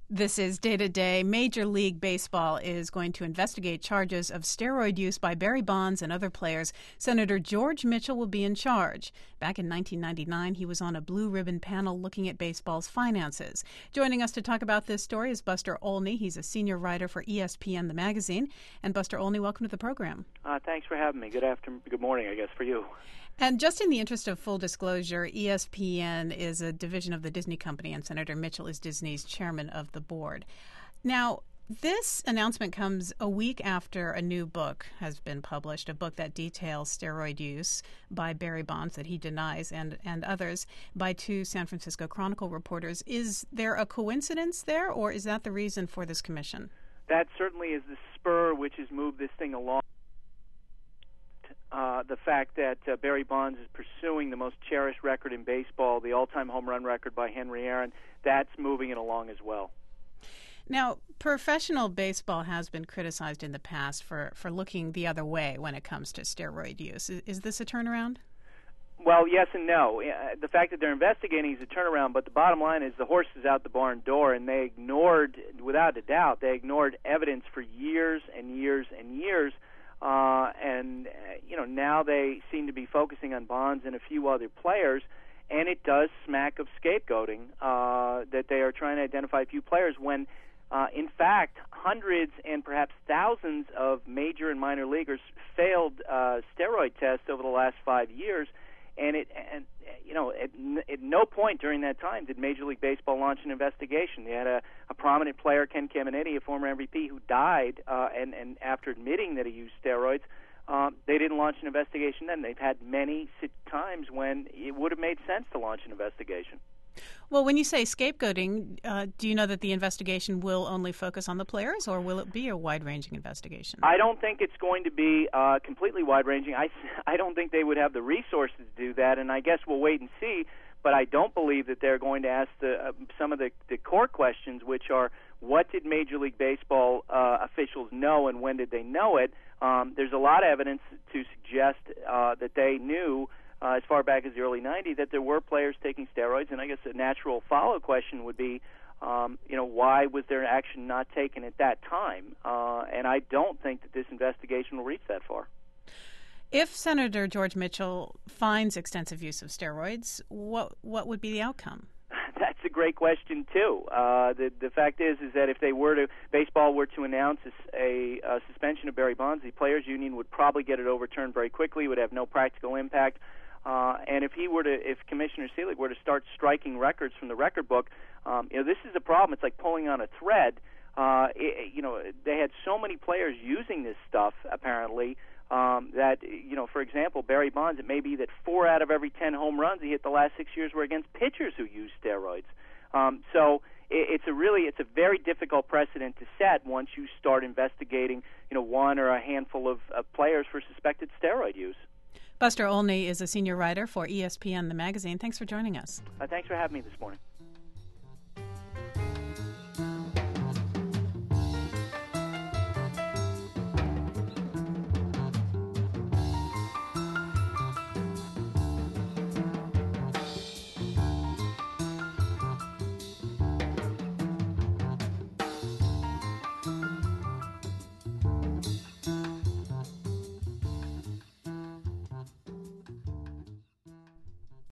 This is Day to Day. Major League Baseball is going to investigate charges of steroid use by Barry Bonds and other players. Senator George Mitchell will be in charge. Back in 1999, he was on a blue ribbon panel looking at baseball's finances. Joining us to talk about this story is Buster Olney. He's a senior writer for ESPN, the magazine. And Buster Olney, welcome to the program. Thanks for having me. Good morning, I guess, for you. And just in the interest of full disclosure, ESPN is a division of the Disney Company, and Senator Mitchell is Disney's chairman of the board. Now, this announcement comes a week after a new book has been published, a book that details steroid use by Barry Bonds that he denies and others by two San Francisco Chronicle reporters. Is there a coincidence there, or is that the reason for this commission? That certainly is the spur which has moved this thing along. The fact that Barry Bonds is pursuing the most cherished record in baseball, the all-time home run record by Henry Aaron, that's moving it along as well. Now, professional baseball has been criticized in the past for looking the other way when it comes to steroid use. Is this a turnaround? Well, yes and no. The fact that they're investigating is a turnaround, but the bottom line is the horse is out the barn door, and they ignored, without a doubt, evidence for years and years and years. Now they seem to be focusing on Bonds and a few other players, and it does smack of scapegoating that they are trying to identify a few players when, in fact, hundreds and perhaps thousands of major and minor leaguers failed steroid tests over the last 5 years, and at no point during that time did Major League Baseball launch an investigation. They had a prominent player, Ken Caminiti, a former MVP, who died, and after admitting that he used steroids, they didn't launch an investigation then. They've had many times when it would have made sense to launch an investigation. Well, when you say scapegoating, do you know that the investigation will only focus on the players, or will it be a wide-ranging investigation? I don't think it's going to be completely wide-ranging. I don't think they would have the resources to do that, and I guess we'll wait and see. But I don't believe that they're going to ask some of the core questions, which are, what did Major League Baseball officials know, and when did they know it? There's a lot of evidence to suggest that they knew as far back as the early 90s that there were players taking steroids, and I guess a natural follow question would be, why was their action not taken at that time? And I don't think that this investigation will reach that far. If Senator George Mitchell finds extensive use of steroids, what would be the outcome? That's a great question too. The fact is that if baseball were to announce a suspension of Barry Bonds, the players' union would probably get it overturned very quickly. It would have no practical impact. And if Commissioner Selig were to start striking records from the record book, this is a problem. It's like pulling on a thread. They had so many players using this stuff apparently. That, for example, Barry Bonds, it may be that 4 out of every 10 home runs he hit the last 6 years were against pitchers who used steroids. So it's a very difficult precedent to set once you start investigating, one or a handful of players for suspected steroid use. Buster Olney is a senior writer for ESPN, the magazine. Thanks for joining us. Thanks for having me this morning.